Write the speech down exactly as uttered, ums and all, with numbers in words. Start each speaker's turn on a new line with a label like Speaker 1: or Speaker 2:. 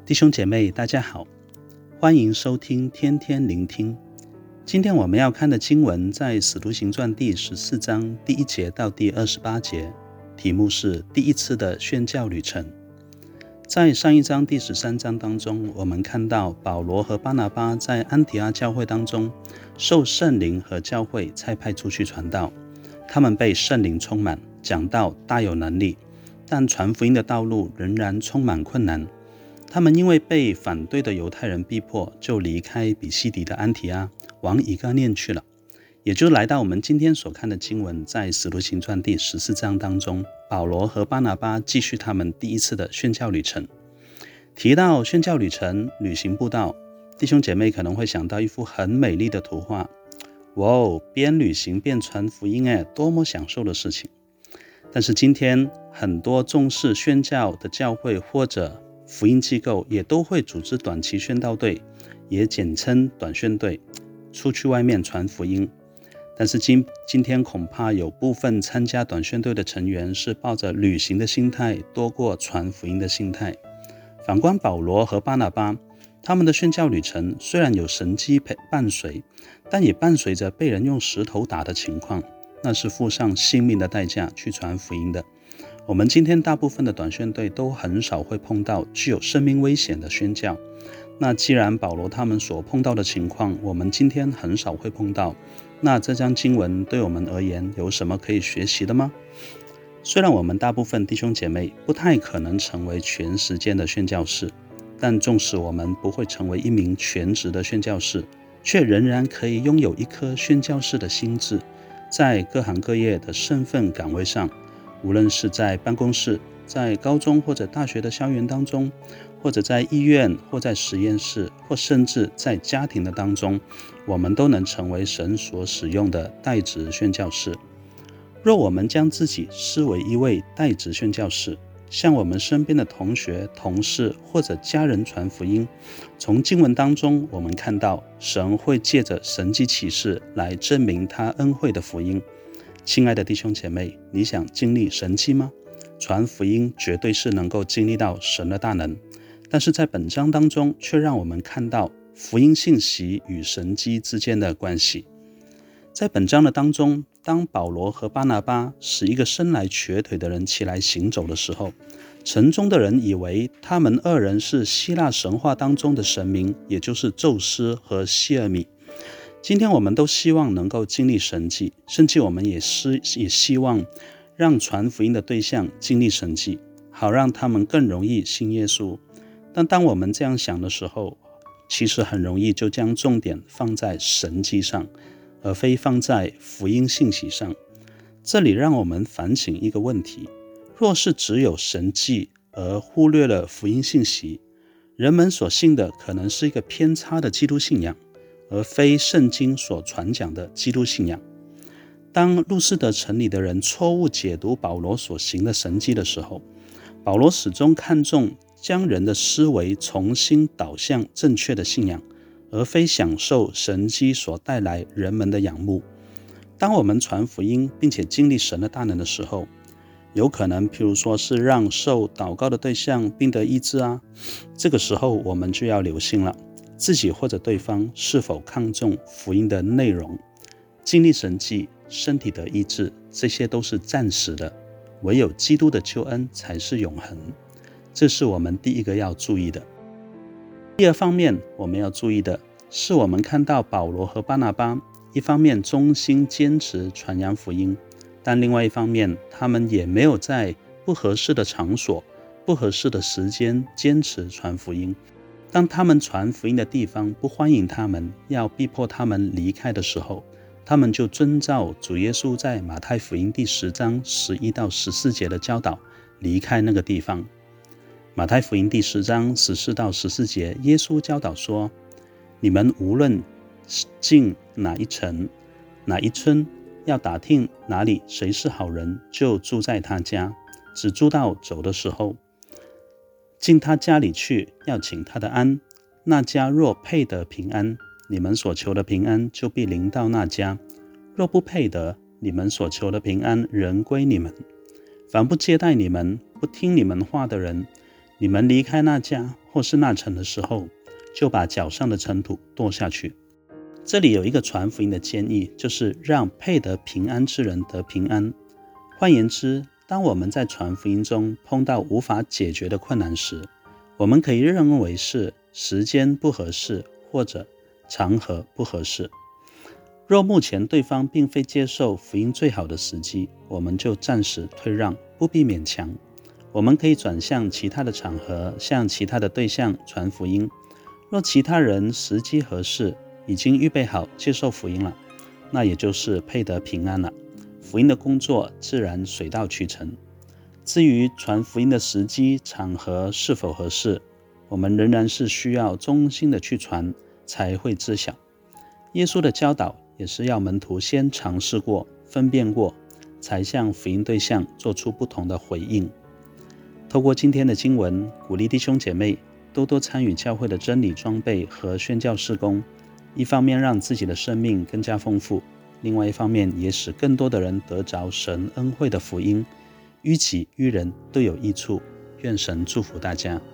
Speaker 1: 弟兄姐妹大家好，欢迎收听天天聆听。今天我们要看的经文在使徒行传第十四章第一节到第二十八节，题目是第一次的宣教旅程。在上一章第十三章当中，我们看到保罗和巴拿巴在安提阿教会当中受圣灵和教会差派出去传道，他们被圣灵充满，讲道大有能力，但传福音的道路仍然充满困难。他们因为被反对的犹太人逼迫，就离开比西底的安提阿，往以哥念去了，也就来到我们今天所看的经文，在使徒行传第十四章当中，保罗和巴拿巴继续他们第一次的宣教旅程。提到宣教旅程、旅行步道，弟兄姐妹可能会想到一幅很美丽的图画，哇哦，边旅行边传福音，哎，多么享受的事情。但是今天很多重视宣教的教会或者福音机构也都会组织短期宣道队，也简称短宣队，出去外面传福音。但是 今, 今天恐怕有部分参加短宣队的成员是抱着旅行的心态多过传福音的心态。反观保罗和巴拿巴，他们的宣教旅程虽然有神迹伴随，但也伴随着被人用石头打的情况，那是付上性命的代价去传福音的。我们今天大部分的短宣队都很少会碰到具有生命危险的宣教，那既然保罗他们所碰到的情况我们今天很少会碰到，那这章经文对我们而言有什么可以学习的吗？虽然我们大部分弟兄姐妹不太可能成为全时间的宣教士，但纵使我们不会成为一名全职的宣教士，却仍然可以拥有一颗宣教士的心智，在各行各业的身份岗位上，无论是在办公室、在高中或者大学的校园当中，或者在医院或在实验室，或甚至在家庭的当中，我们都能成为神所使用的代职宣教士。若我们将自己视为一位代职宣教士，向我们身边的同学、同事或者家人传福音，从经文当中我们看到神会借着神迹奇事来证明他恩惠的福音。亲爱的弟兄姐妹，你想经历神迹吗？传福音绝对是能够经历到神的大能，但是在本章当中却让我们看到福音信息与神迹之间的关系。在本章的当中，当保罗和巴拿巴使一个生来瘸腿的人起来行走的时候，城中的人以为他们二人是希腊神话当中的神明，也就是宙斯和希尔米。今天我们都希望能够经历神迹，甚至我们 也, 是也希望让传福音的对象经历神迹，好让他们更容易信耶稣。但当我们这样想的时候，其实很容易就将重点放在神迹上，而非放在福音信息上。这里让我们反省一个问题，若是只有神迹而忽略了福音信息，人们所信的可能是一个偏差的基督信仰，而非圣经所传讲的基督信仰。当路斯德城里的人错误解读保罗所行的神迹的时候，保罗始终看重将人的思维重新导向正确的信仰，而非享受神迹所带来人们的仰慕。当我们传福音并且经历神的大能的时候，有可能譬如说是让受祷告的对象病得医治啊，这个时候我们就要留心了，自己或者对方是否看重福音的内容。经历神迹、身体的医治，这些都是暂时的，唯有基督的救恩才是永恒。这是我们第一个要注意的。第二方面我们要注意的是，我们看到保罗和巴拿巴一方面忠心坚持传扬福音，但另外一方面他们也没有在不合适的场所、不合适的时间坚持传福音。当他们传福音的地方不欢迎他们，要逼迫他们离开的时候，他们就遵照主耶稣在马太福音第十章十一到十四节的教导，离开那个地方。马太福音第十章十四到十四节，耶稣教导说，你们无论进哪一城哪一村，要打听哪里谁是好人，就住在他家，只住到走的时候。进他家里去，要请他的安，那家若配得平安，你们所求的平安就必临到那家；若不配得，你们所求的平安仍归你们。凡不接待你们、不听你们话的人， 你们离开那家或是那城的时候，就把脚上的尘土跺下去。这里有一个传福音的建议，就是让配得平安之人得平安。换言之，当我们在传福音中碰到无法解决的困难时，我们可以认为是时间不合适，或者场合不合适。若目前对方并非接受福音最好的时机，我们就暂时退让，不必勉强。我们可以转向其他的场合，向其他的对象传福音。若其他人时机合适，已经预备好接受福音了，那也就是配得平安了，福音的工作自然水到渠成。至于传福音的时机场合是否合适，我们仍然是需要衷心的去传才会知晓。耶稣的教导也是要门徒先尝试过分辨过，才向福音对象做出不同的回应。透过今天的经文，鼓励弟兄姐妹多多参与教会的真理装备和宣教事工，一方面让自己的生命更加丰富，另外一方面也使更多的人得着神恩惠的福音，于己于人都有益处。愿神祝福大家。